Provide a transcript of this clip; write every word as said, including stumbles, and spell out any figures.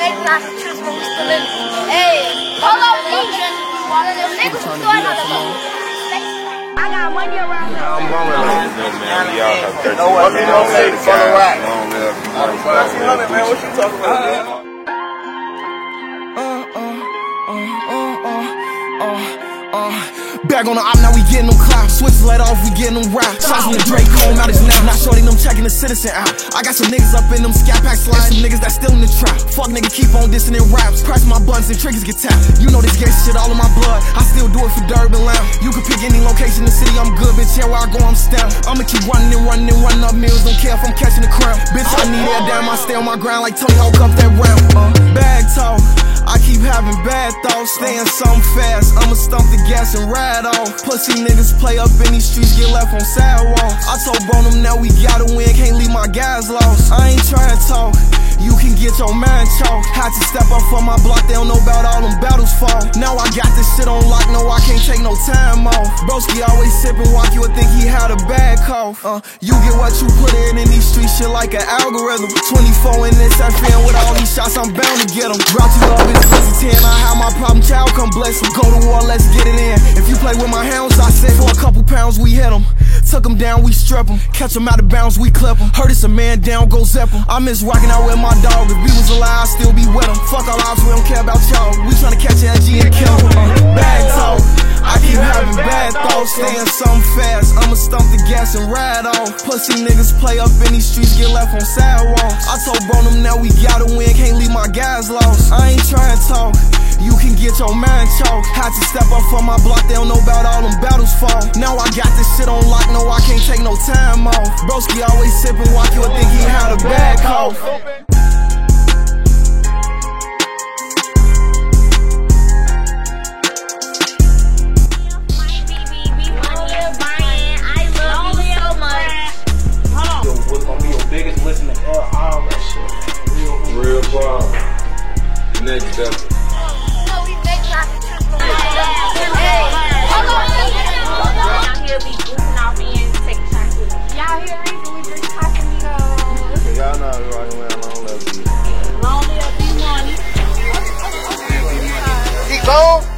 make lots of trips when we still in. Hey, hold on, please. Niggas was doing another one. I got money around here. I'm rolling on this, man. We all have thirteen. No, what you don't say for the rack. Long live. thirteen hundred, man. What you talking about, man? Uh, uh, uh, uh, uh, uh, uh. Back on the op, now we getting them clouds. Switches let off, we getting them round. Shots from the Drake home, out his now. Not shorty them checking the citizen out. I got some niggas up in them scat packs sliding. Some niggas that still in the trap. Fuck nigga, keep on dissing in raps. Press my buttons and triggers get tapped. You know this gangsta shit all in my blood. I still do it for Durban Lounge. You can pick any location in the city, I'm good, bitch. Yeah, where I go, I'm stamped. I'ma keep running and running and running up mills. Don't care if I'm catching the crown. Bitch, I need that damn. I stay on my grind like Tony Hawk up that round. Uh, bag talk. I keep having bad thoughts, staying something fast. I'ma stump the gas and ride off. Pussy niggas play up in these streets, get left on sidewalks. I told Bonham now we gotta win, can't leave my guys lost. I ain't trying to talk, you can get your mind chalked. Had to step up for my block, they don't know about all them battles fall. Now I got this shit on lock, no I can't take no time off. Broski always sippin' walk, you would think he had a bad cough. Uh, you get what you put in in these streets, shit like an algorithm. Twenty-four in this F N with all these shots, I'm bound to get them. Brought you up in ten, I have my problem child, come bless him. Go to war, let's get it in. If you play with my hounds, I said for a couple pounds we hit them. Took them down, we strip them. Catch them out of bounds, we clip them. Heard it's a man down, go zip him. I miss rocking out with my dog. If we was alive, I'd still be with him. Fuck all ops, we don't care about y'all. We tryna catch L G and kill him. Uh, bad talk, I keep having bad thoughts, staying something fast. I'ma stump the gas and ride off. Pussy niggas play up in these streets, get left on sidewalks. I told Bonham now we gotta win, can't leave my guys lost. I ain't trying to talk, you can get your mind chalked. Had to step up for my block, they don't know about all them battles fall. Now I got this shit on lock, no I can't take no time off. Broski always sippin' walk, you would think he had a bad cough. Biggest listener to all that shit. Real, real problem. Next step. No, we make lots of trips when we still in. Hey, hold on, please. Y'all here be goofing off and taking shots with me. Y'all here reason we drink Casamigos. Okay, y'all know I'm rocking around long live. Long live B one. Keep going.